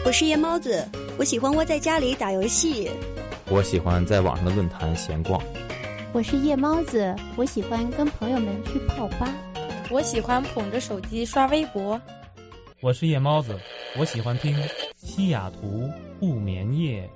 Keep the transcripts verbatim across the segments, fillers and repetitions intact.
我是夜猫子，我喜欢窝在家里打游戏。 我喜欢在网上的论坛闲逛。 我是夜猫子，我喜欢跟朋友们去泡吧。 我喜欢捧着手机刷微博。 我是夜猫子，我喜欢听西雅图不眠夜。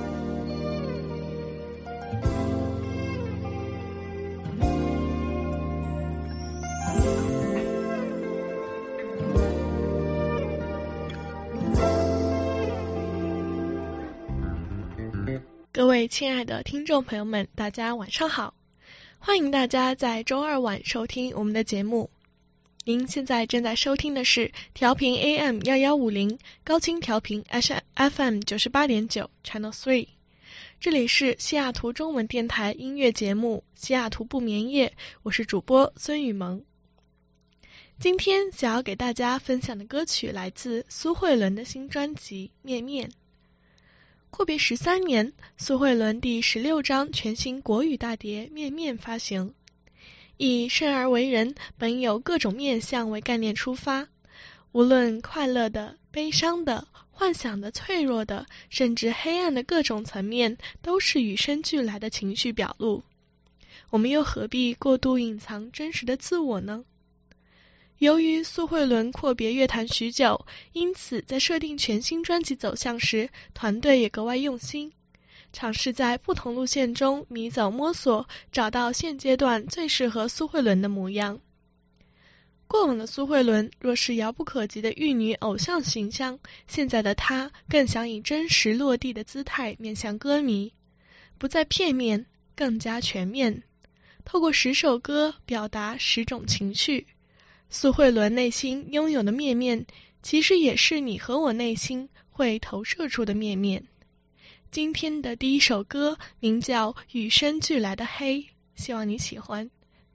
各位亲爱的听众朋友们，大家晚上好，欢迎大家在周二晚收听我们的节目。您现在正在收听的是调频 A M 一一五零 高清调频 F M 九十八点九 Channel 三， 这里是西雅图中文电台音乐节目西雅图不眠夜，我是主播孙雨萌。今天想要给大家分享的歌曲来自苏慧伦的新专辑《面面》。阔别十三年，苏慧伦第十六张全新国语大碟《面面》发行，以生而为人本有各种面向为概念出发，无论快乐的、悲伤的、幻想的、脆弱的，甚至黑暗的各种层面，都是与生俱来的情绪表露。我们又何必过度隐藏真实的自我呢？由于苏慧伦阔别乐坛许久，因此在设定全新专辑走向时，团队也格外用心，尝试在不同路线中迷走摸索，找到现阶段最适合苏慧伦的模样。过往的苏慧伦若是遥不可及的玉女偶像形象，现在的她更想以真实落地的姿态面向歌迷，不再片面，更加全面，透过十首歌表达十种情绪。苏慧伦内心拥有的面面，其实也是你和我内心会投射出的面面。今天的第一首歌名叫《与生俱来的黑》，希望你喜欢。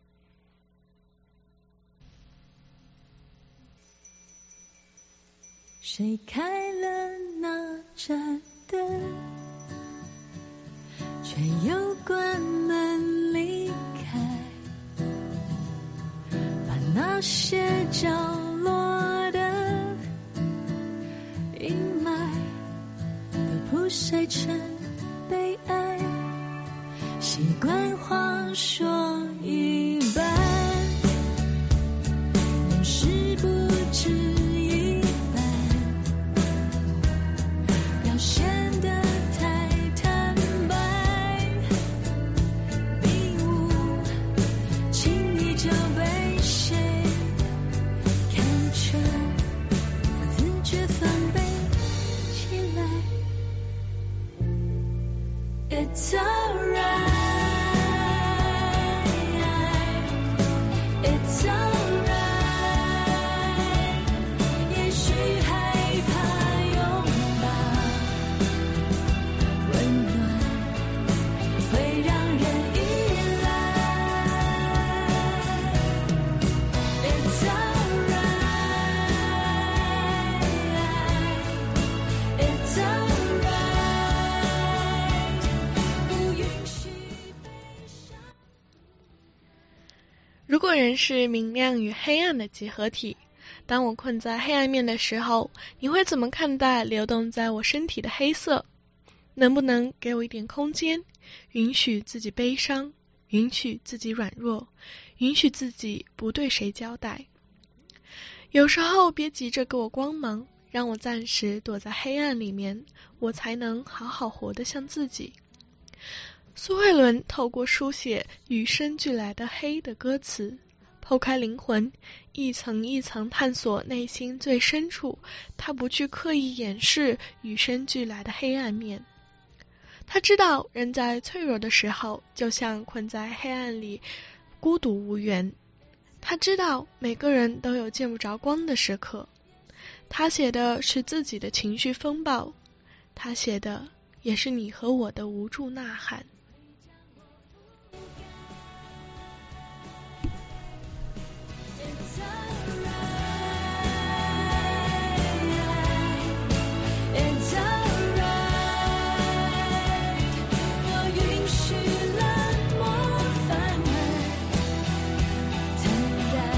谁开了那盏灯，却又关门离开，把那些角落的阴霾都铺晒成悲哀，习惯话说一半，有时不止一半，表现得太坦白，迷雾轻易就被谁看穿，不自觉防备起来。It's alright, it's alright， 也许害怕拥抱温暖会让人依赖。It's alright, it's alright， 不允许悲伤。 如果人是明亮与黑暗的结合体，当我困在黑暗面的时候，你会怎么看待流动在我身体的黑色？能不能给我一点空间，允许自己悲伤，允许自己软弱，允许自己不对谁交代？有时候别急着给我光芒，让我暂时躲在黑暗里面，我才能好好活得像自己。苏慧伦透过书写与生俱来的黑的歌词，剖开灵魂，一层一层探索内心最深处，他不去刻意掩饰与生俱来的黑暗面。他知道人在脆弱的时候，就像困在黑暗里，孤独无援。他知道每个人都有见不着光的时刻。他写的是自己的情绪风暴，他写的也是你和我的无助呐喊。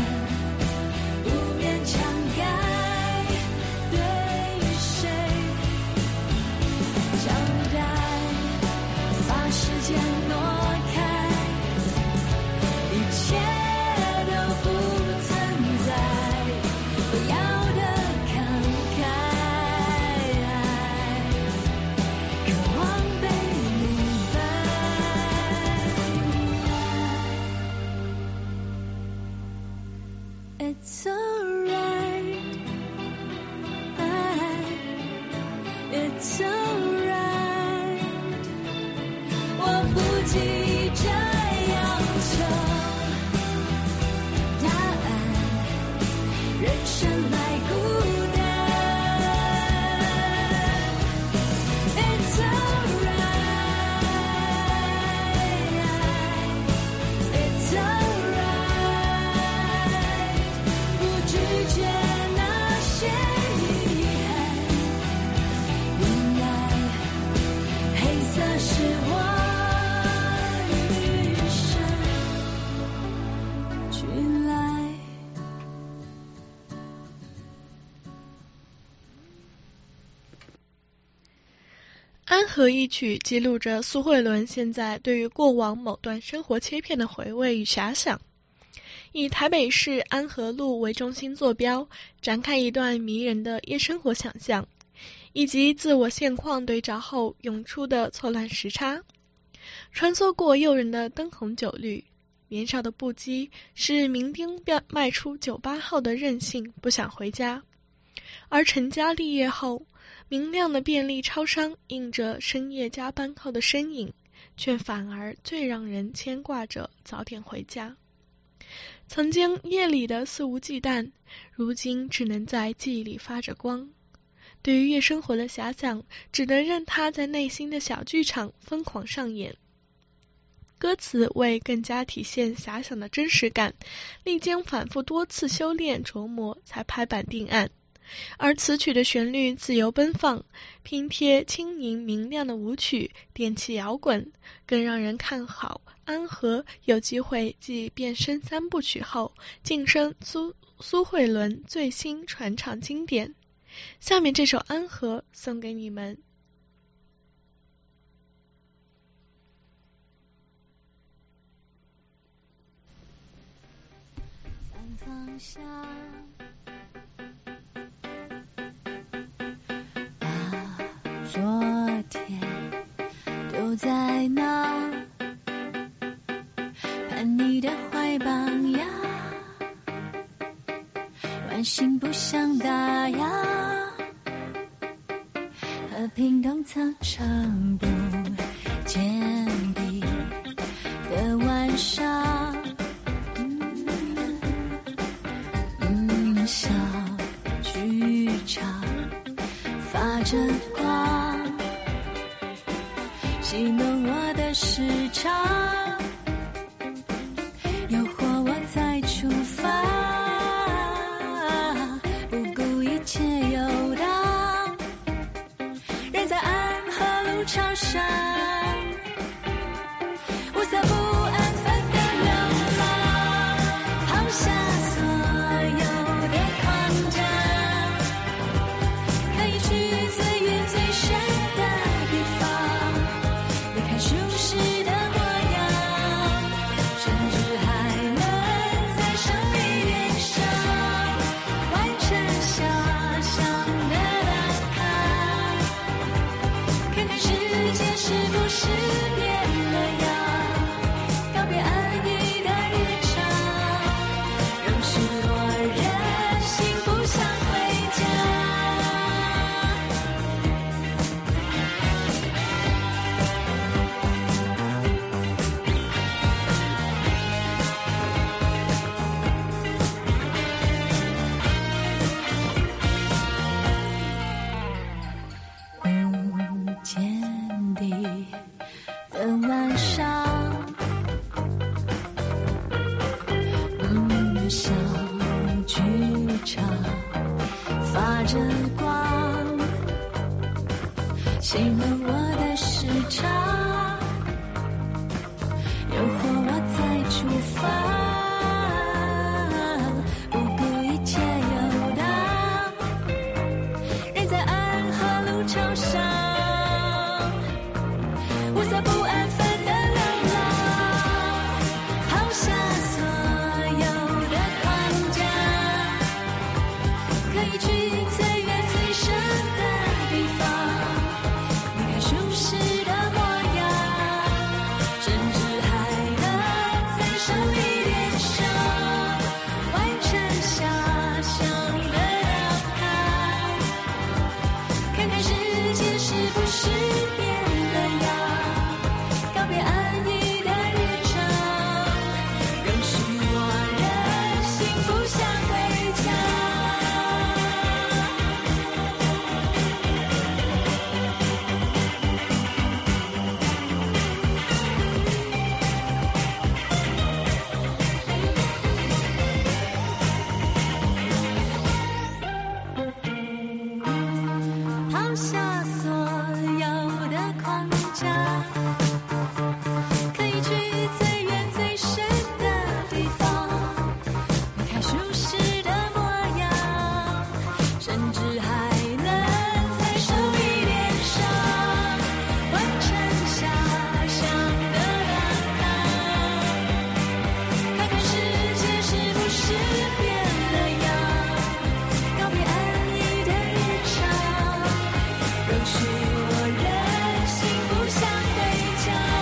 不勉强该对谁 It's alright， 我不急着要求答案，人生来孤单。It's alright， It's alright， 不拒绝那些遗憾，原来黑色是我余生俱来。 安和一曲记录着苏慧伦现在对于过往某段生活切片的回味与遐想，以台北市安和路为中心坐标，展开一段迷人的夜生活想象，以及自我现况对照后涌出的错乱时差。穿梭过诱人的灯红酒绿，年少的不羁是酩酊迈出酒吧后的任性，不想回家，而成家立业后，明亮的便利超商映着深夜加班后的身影，却反而最让人牵挂着早点回家。曾经夜里的肆无忌惮，如今只能在记忆里发着光。对于夜生活的遐想，只能任它在内心的小剧场疯狂上演。歌词为更加体现遐想的真实感，历经反复多次修炼琢磨才拍板定案。而此曲的旋律自由奔放，拼贴轻盈明亮的舞曲，电气摇滚，更让人看好安和有机会继变身三部曲后晋升苏苏慧伦最新传唱经典。下面这首安和送给你们。 反方向昨天丢在那，盼你的怀抱呀，唤醒不想打烊，和平东操场不见底的晚上，嗯嗯，小剧场发着光，戏弄我的时差，诱惑我再出发，不顾一切游荡，人在安和路桥上，无色不安分的流浪，抛下所有的框架，可以去最远最深的地方，离开舒适的模样，甚至还能在生命面上完成遐想的打卡，看看世界是不是变了样，告别安逸的日常，让许多人幸福想回家。不见底的晚上，嗯，小剧场发着光，戏弄我的时差，诱惑我再出发，不顾一切游荡，人在安和路桥上，无色不安分的流浪，抛下所有的框架，可以去最远最深的地方，离开舒适的模样， 抛下所有的框架，可以去最远最深的地方，离开舒适的模样，甚至还能在手臂脸上完成遐想的浪荡，看看世界是不是变了样，告别安逸的日常，容许我任性不想回家。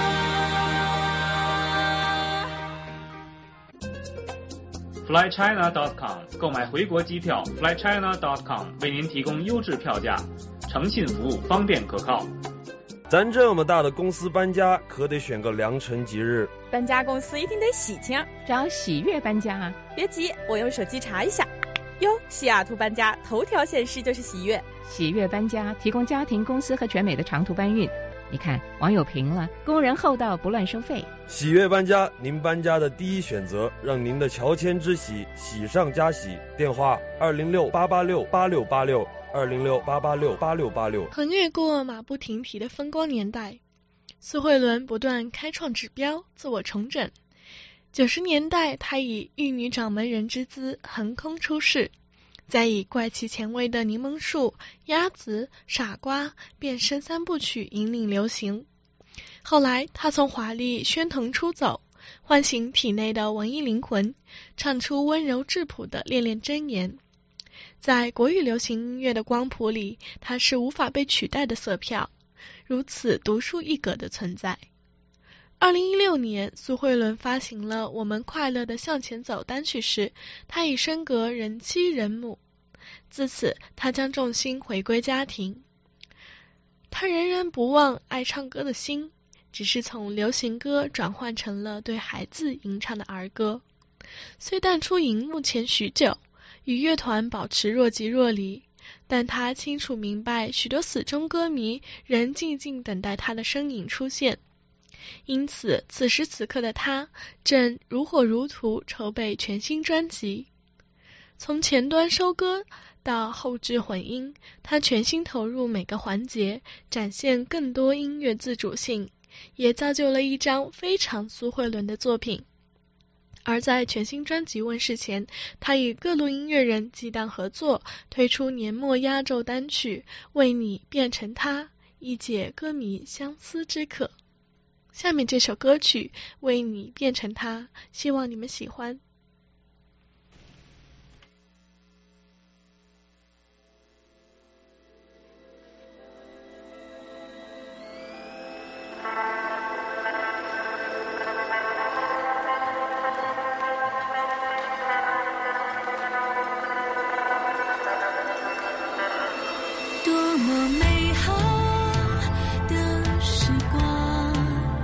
fly china dot com 购买回国机票 fly china dot com 为您提供优质票价，诚信服务，方便可靠。 咱这么大的公司搬家，可得选个良辰吉日。 搬家公司一定得喜庆， 找喜悦搬家啊！ 别急，我用手机查一下。哟，西雅图搬家头条显示就是喜悦。 喜悦搬家提供家庭、公司和全美的长途搬运。你看，网友评了，工人厚道，不乱收费。 喜悦搬家，您搬家的第一选择，让您的乔迁之喜喜上加喜。电话二零六八八六八六八六二零六八八六八六八六。 横越过马不停蹄的风光年代，苏慧伦不断开创指标，自我重整。九十年代，她以玉女掌门人之姿横空出世，再以怪奇前卫的柠檬树、鸭子、傻瓜变身三部曲引领流行。后来他从华丽喧腾出走，唤醒体内的文艺灵魂，唱出温柔质朴的恋恋箴言。在国语流行音乐的光谱里，它是无法被取代的色票，如此独树一格的存在。二零一六年，苏慧伦发行了《我们快乐的向前走》单曲时，她已升格人妻人母。自此，她将重心回归家庭。她仍然不忘爱唱歌的心，只是从流行歌转换成了对孩子吟唱的儿歌。虽淡出荧幕前许久，与乐团保持若即若离，但她清楚明白，许多死忠歌迷仍静静等待她的身影出现。因此，此时此刻的她正如火如荼筹备全新专辑。从前端收歌到后制混音，她全心投入每个环节，展现更多音乐自主性，也造就了一张非常苏慧伦的作品。而在全新专辑问世前，她与各路音乐人激荡合作，推出年末压轴单曲《为你变成他》，一解歌迷相思之渴。下面这首歌曲《为你变成他》，希望你们喜欢。 多么美好的时光，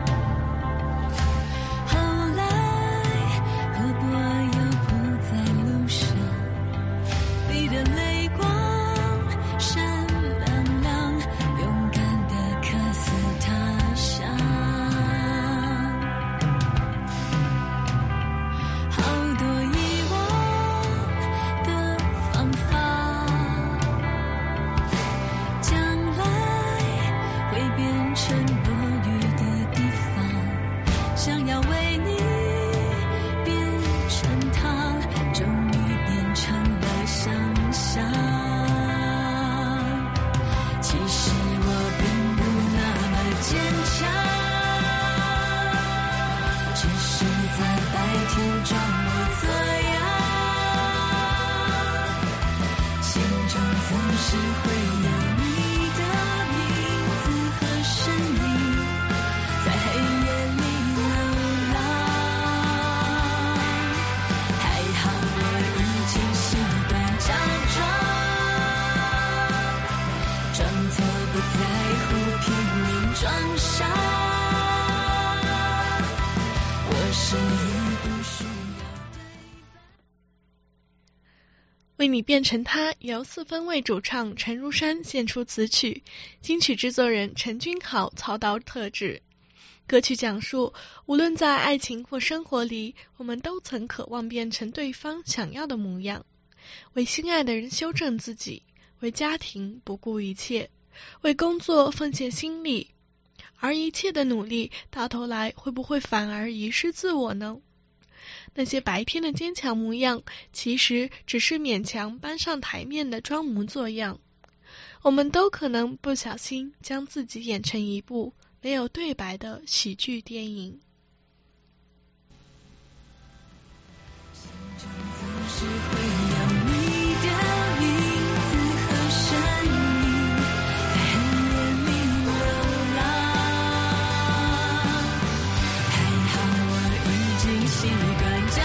后来河波又铺在路上，你的泪光闪亮亮，勇敢的客似他乡。好多遗忘的方法，将来会变成落雨的地方，想要为你变成他，终于变成了想象。其实我并不那么坚强，只是在白天装模作样，心中总是会有你的名字和身影，在黑夜里流浪。还好我已经习惯假装，装作不在乎，拼命装傻。我是一不需要对白。 为你变成他，由四分卫主唱陈如山献出词曲，金曲制作人陈君豪操刀特制。歌曲讲述，无论在爱情或生活里，我们都曾渴望变成对方想要的模样，为心爱的人修正自己，为家庭不顾一切。 为工作奉献心力，而一切的努力到头来会不会反而遗失自我呢？那些白天的坚强模样，其实只是勉强搬上台面的装模作样。我们都可能不小心将自己演成一部没有对白的喜剧电影。 心中总是会有你的影子和身影，在黑夜里流浪。还好我已经习惯假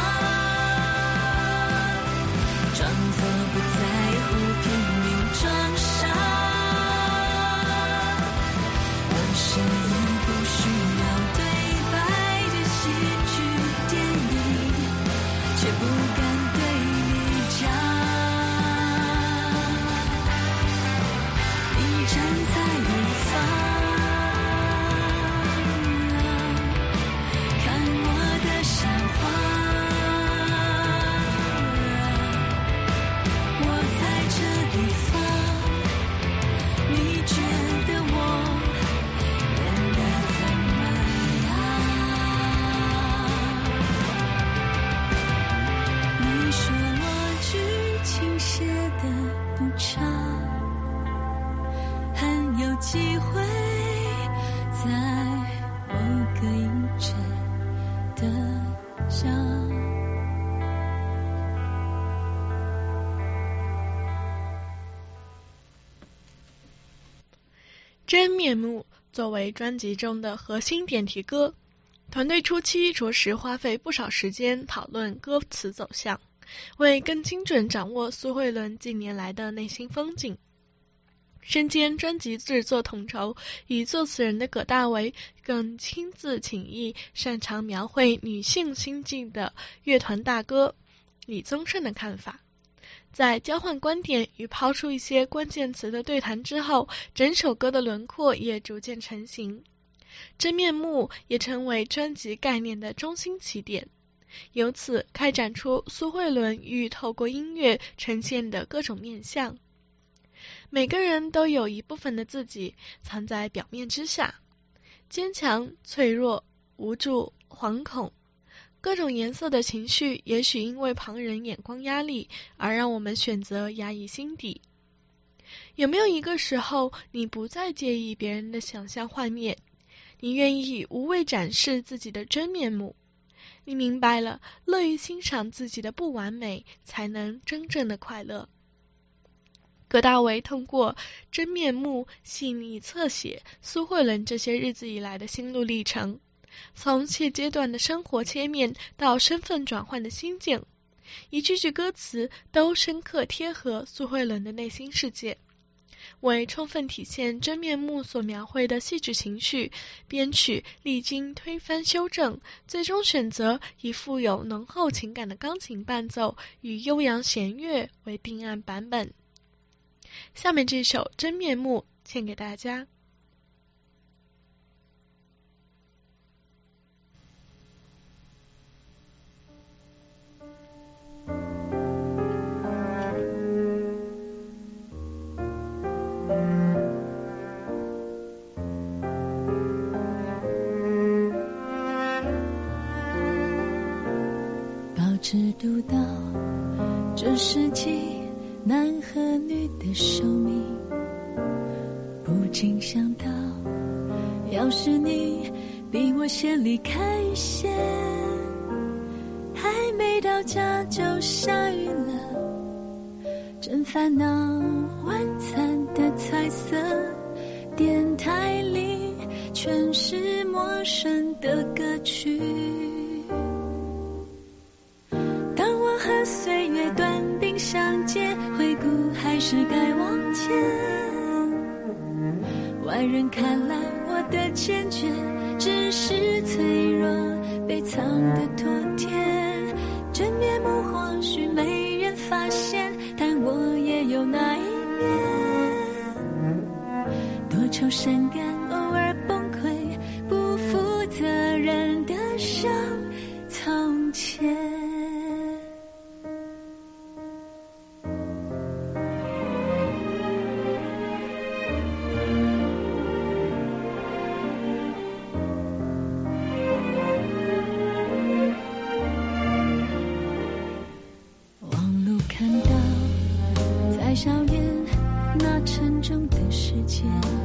装，装作不在乎，拼命装傻。我是一部需要对白的喜剧电影，却不敢对你讲。你站在远方，看我的闪花。我在这地方，你觉得我变得怎么样？你说我剧情写得不差，很有机会在某个影展得奖。 真面目作为专辑中的核心点题歌，团队初期着实花费不少时间讨论歌词走向，为更精准掌握苏慧伦近年来的内心风景。身兼专辑制作统筹与作词人的葛大为更亲自请益擅长描绘女性心境的乐团大哥李宗盛的看法。在交换观点与抛出一些关键词的对谈之后，整首歌的轮廓也逐渐成型。真面目也成为专辑概念的中心起点，由此开展出苏慧伦欲透过音乐呈现的各种面向。每个人都有一部分的自己藏在表面之下，坚强、脆弱、无助、惶恐，各种颜色的情绪也许因为旁人眼光压力而让我们选择压抑心底。有没有一个时候你不再介意别人的想象幻灭，你愿意无畏展示自己的真面目？你明白了，乐于欣赏自己的不完美，才能真正的快乐。葛大为通过真面目细腻侧写苏慧伦这些日子以来的心路历程，从现阶段的生活切面到身份转换的心境，一句句歌词都深刻贴合苏慧伦的内心世界。为充分体现真面目所描绘的细致情绪，编曲历经推翻修正，最终选择以富有浓厚情感的钢琴伴奏与悠扬弦乐为定案版本。下面这首真面目献给大家。 保持独到，这世纪男和女的寿命，不禁想到，要是你比我先离开线，还没到家就下雨了，真烦恼。晚餐的彩色电台里全是陌生的歌曲，当我和岁月短兵相接，回顾还是该往前。外人看来我的坚决，只是脆弱被藏的妥帖。真面目或许没人发现，但我也有那一面。多愁善感，偶尔崩溃，不负责任的像从前。 分钟的时间，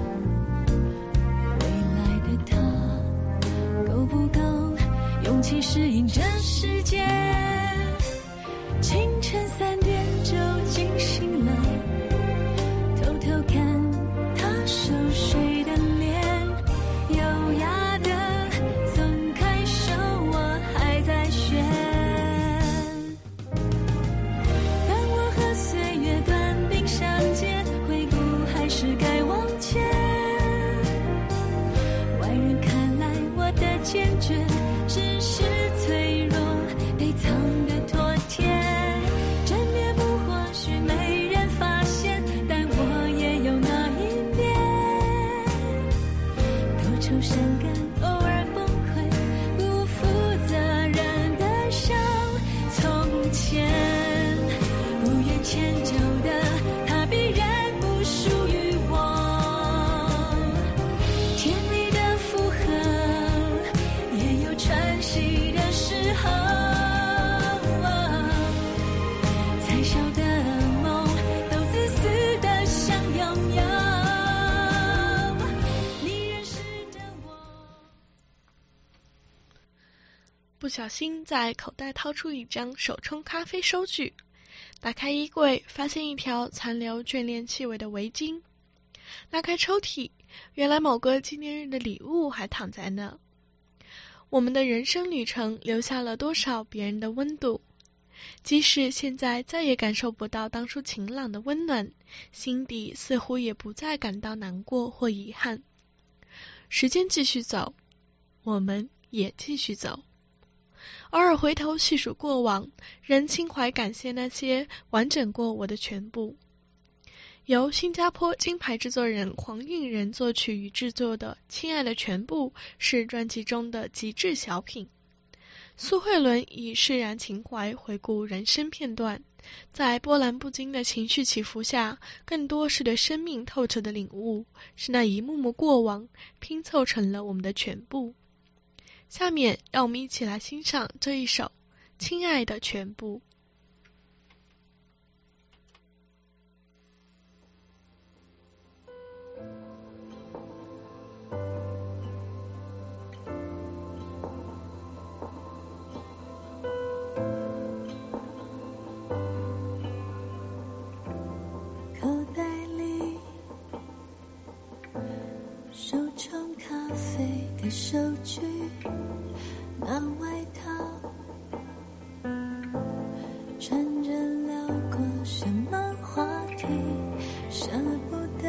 未来的他够不够勇气适应这世界？清晨三点就惊醒了，偷偷看他熟睡的脸，优雅的松开手，我还在选。当我和岁月短兵相接，回顾还是该往前。外人看来我的坚决，只是脆弱被藏得妥帖。真面目或许没人发现，但我也有那一面。多愁善感，偶尔崩溃，不负责任的像从前。不愿迁就的他，必然不属于我。甜蜜的负荷，也有喘息的时候。再小的梦，都自私的想拥有。你认识的我。 不小心在口袋掏出一张手冲咖啡收据，打开衣柜，发现一条残留眷恋气味的围巾。拉开抽屉，原来某个纪念日的礼物还躺在那。我们的人生旅程留下了多少别人的温度？即使现在再也感受不到当初晴朗的温暖，心底似乎也不再感到难过或遗憾。时间继续走，我们也继续走。偶尔回头细数过往，仍心怀感谢那些完整过我的全部。由新加坡金牌制作人黄韵仁作曲与制作的《亲爱的全部》是专辑中的极致小品。苏慧伦以释然情怀回顾人生片段，在波澜不惊的情绪起伏下，更多是对生命透彻的领悟，是那一幕幕过往拼凑成了我们的全部。下面让我们一起来欣赏这一首《亲爱的全部》。 口袋里手冲咖啡的收据，那外套穿着聊过什么话题，舍不得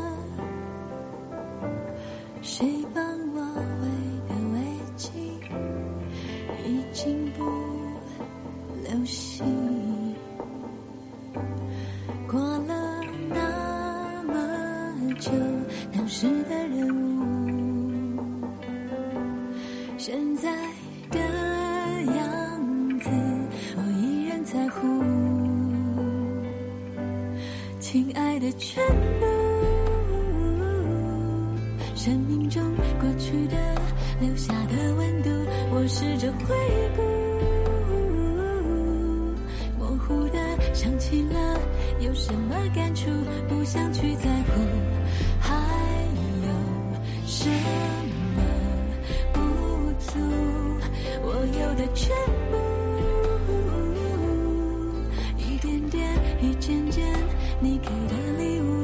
谁帮我围的围巾，已经不流行。过了那么久，当时的人物，现在的样子，我依然在乎。亲爱的全部，生命中过去的留下的温度，我试着回顾，模糊的想起了有什么感触，不想去在乎，还有什么不足，我有的全部，一点点一件件你给的礼物。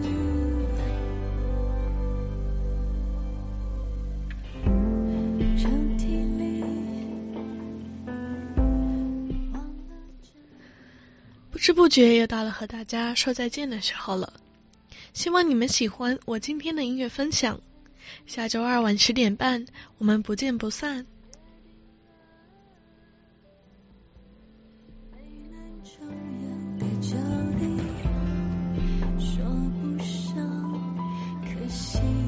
抽屉里忘了这。 不知不觉又到了和大家说再见的时候了，希望你们喜欢我今天的音乐分享。下周二晚十点半，我们不见不散。 没能重样的距离，说不上可惜。